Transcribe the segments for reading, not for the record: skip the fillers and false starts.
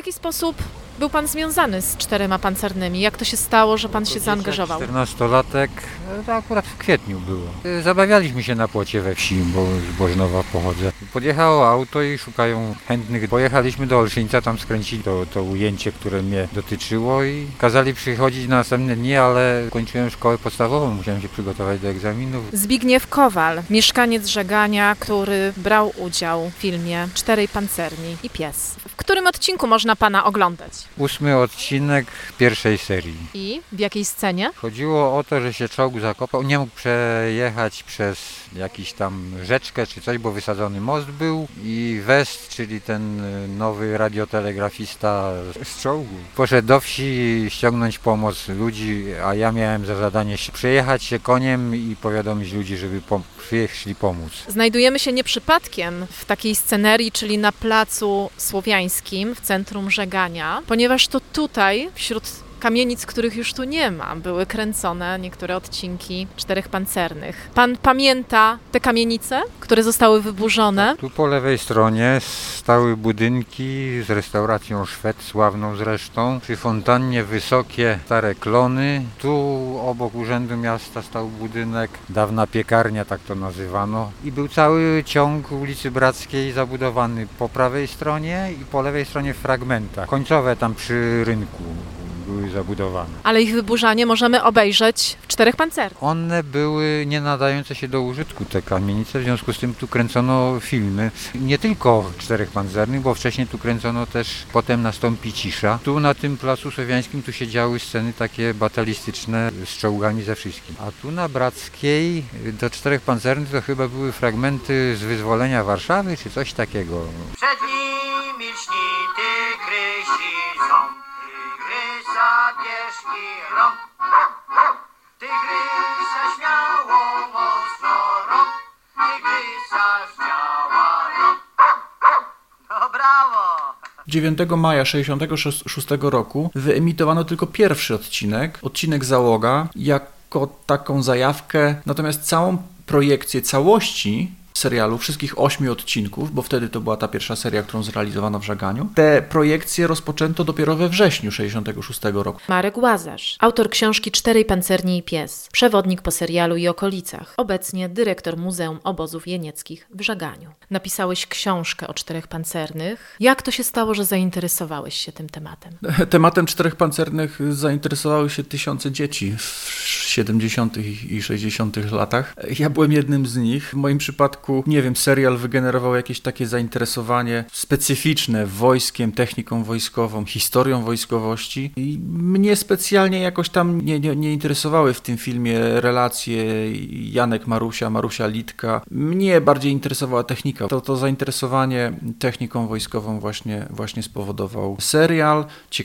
jaki sposób był pan związany z Czterema Pancernymi? Jak to się stało, że pan się zaangażował? 14-latek, to akurat w kwietniu było. Zabawialiśmy się na płocie we wsi, bo z Bożnowa pochodzę. Podjechało auto i szukają chętnych. Pojechaliśmy do Olszyńca, tam skręcili to ujęcie, które mnie dotyczyło i kazali przychodzić na następne dni, ale kończyłem szkołę podstawową, musiałem się przygotować do egzaminów. Zbigniew Kowal, mieszkaniec Żegania, który brał udział w filmie Czterej Pancerni i pies. W którym odcinku można pana oglądać? 8 odcinek pierwszej serii. I w jakiej scenie? Chodziło o to, że się czołg zakopał, nie mógł przejechać przez jakiś tam rzeczkę czy coś, bo wysadzony most był i West, czyli ten nowy radiotelegrafista z czołgu, poszedł do wsi ściągnąć pomoc ludzi, a ja miałem za zadanie przejechać się koniem i powiadomić ludzi, żeby przyszli pomóc. Znajdujemy się nie przypadkiem w takiej scenerii, czyli na Placu Słowiańskim w centrum Żegania, ponieważ to tutaj, wśród kamienic, których już tu nie ma, były kręcone niektóre odcinki Czterech Pancernych. Pan pamięta te kamienice, które zostały wyburzone? Tu po lewej stronie stały budynki z restauracją Szwed, sławną zresztą. Przy fontannie wysokie stare klony. Tu obok Urzędu Miasta stał budynek, dawna piekarnia, tak to nazywano. I był cały ciąg ulicy Brackiej zabudowany po prawej stronie i po lewej stronie w fragmentach. Końcowe tam przy rynku były zabudowane. Ale ich wyburzanie możemy obejrzeć w Czterech Pancernych. One były nie nadające się do użytku, te kamienice, w związku z tym tu kręcono filmy. Nie tylko Czterech Pancernych, bo wcześniej tu kręcono też Potem nastąpi cisza. Tu na tym Placu Słowiańskim tu się działy sceny takie batalistyczne z czołgami ze wszystkim. A tu na Brackiej do Czterech Pancernych to chyba były fragmenty z wyzwolenia Warszawy, czy coś takiego. Przed nimi lśni tygrysi ząb. Tygrysa bierz i rąb, tygrysa śmiało, mocno rąb, tygrysa zdziała rąb. No brawo! 9 maja 1966 roku wyemitowano tylko pierwszy odcinek Załoga, jako taką zajawkę, natomiast całą projekcję całości serialu, wszystkich 8 odcinków, bo wtedy to była ta pierwsza seria, którą zrealizowano w Żeganiu. Te projekcje rozpoczęto dopiero we wrześniu 1966 roku. Marek Łazarz, autor książki Czterej Pancerni i pies, przewodnik po serialu i okolicach, obecnie dyrektor Muzeum Obozów Jenieckich w Żeganiu. Napisałeś książkę o Czterech Pancernych. Jak to się stało, że zainteresowałeś się tym tematem? Tematem Czterech Pancernych zainteresowały się tysiące dzieci w 70. i 60. latach. Ja byłem jednym z nich. W moim przypadku, nie wiem, serial wygenerował jakieś takie zainteresowanie specyficzne wojskiem, techniką wojskową, historią wojskowości i mnie specjalnie jakoś tam nie interesowały w tym filmie relacje Janek Marusia, Marusia Litka. Mnie bardziej interesowała technika. To zainteresowanie techniką wojskową właśnie spowodował serial,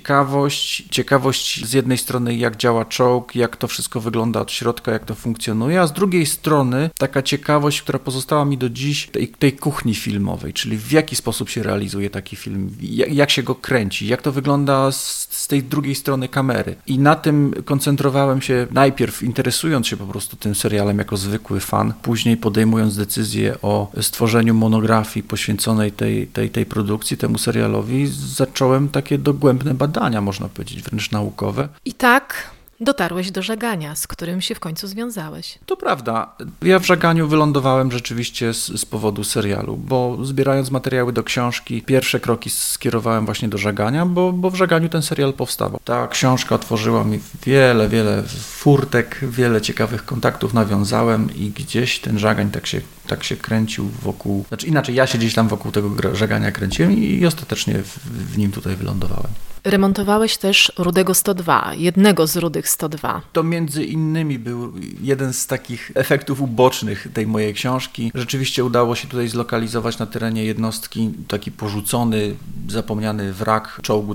ciekawość z jednej strony jak działa czołg, jak to wszystko wygląda od środka, jak to funkcjonuje, a z drugiej strony taka ciekawość, która pozostała mi do dziś, tej kuchni filmowej, czyli w jaki sposób się realizuje taki film, jak się go kręci, jak to wygląda z tej drugiej strony kamery. I na tym koncentrowałem się najpierw interesując się po prostu tym serialem jako zwykły fan, później podejmując decyzję o stworzeniu monografii poświęconej tej produkcji, temu serialowi, zacząłem takie dogłębne badania, można powiedzieć, wręcz naukowe. I tak dotarłeś do Żegania, z którym się w końcu związałeś. To prawda. Ja w Żeganiu wylądowałem rzeczywiście z powodu serialu, bo zbierając materiały do książki, pierwsze kroki skierowałem właśnie do Żegania, bo w Żeganiu ten serial powstawał. Ta książka otworzyła mi wiele furtek, wiele ciekawych kontaktów nawiązałem i gdzieś ten Żegań tak się kręcił wokół, znaczy inaczej, ja się gdzieś tam wokół tego Żegania kręciłem i ostatecznie w nim tutaj wylądowałem. Remontowałeś też Rudego 102, jednego z Rudych 102. To między innymi był jeden z takich efektów ubocznych tej mojej książki. Rzeczywiście udało się tutaj zlokalizować na terenie jednostki taki porzucony, zapomniany wrak czołgu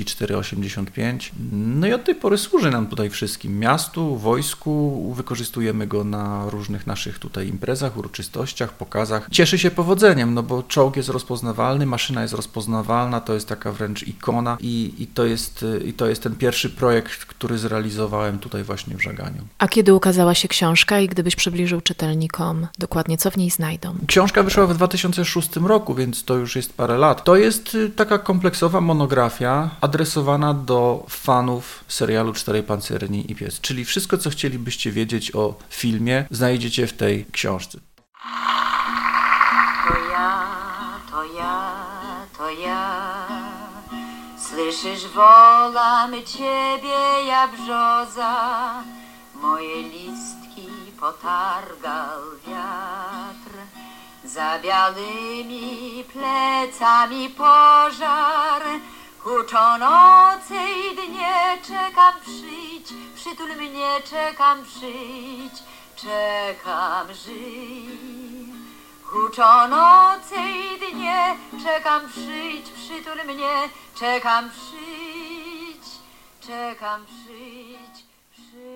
T-34-85. No i od tej pory służy nam tutaj wszystkim, miastu, wojsku. Wykorzystujemy go na różnych naszych tutaj imprezach, uroczystościach, pokazach. Cieszy się powodzeniem, no bo czołg jest rozpoznawalny, maszyna jest rozpoznawalna, to jest taka wręcz ikona i I to jest ten pierwszy projekt, który zrealizowałem tutaj właśnie w Żaganiu. A kiedy ukazała się książka i gdybyś przybliżył czytelnikom dokładnie, co w niej znajdą? Książka wyszła w 2006 roku, więc to już jest parę lat. To jest taka kompleksowa monografia adresowana do fanów serialu Czterej Pancerni i Pies, czyli wszystko, co chcielibyście wiedzieć o filmie, znajdziecie w tej książce. To ja. Słyszysz, wolam ciebie, ja brzoza. Moje listki potargał wiatr. Za białymi plecami pożar. Huczą noce i dnie, czekam przyjdź. Przytul mnie, czekam przyjdź. Czekam żyj. Huczą noce i dnie, czekam przyjdź, przytul mnie, czekam przyjdź, przyjdź.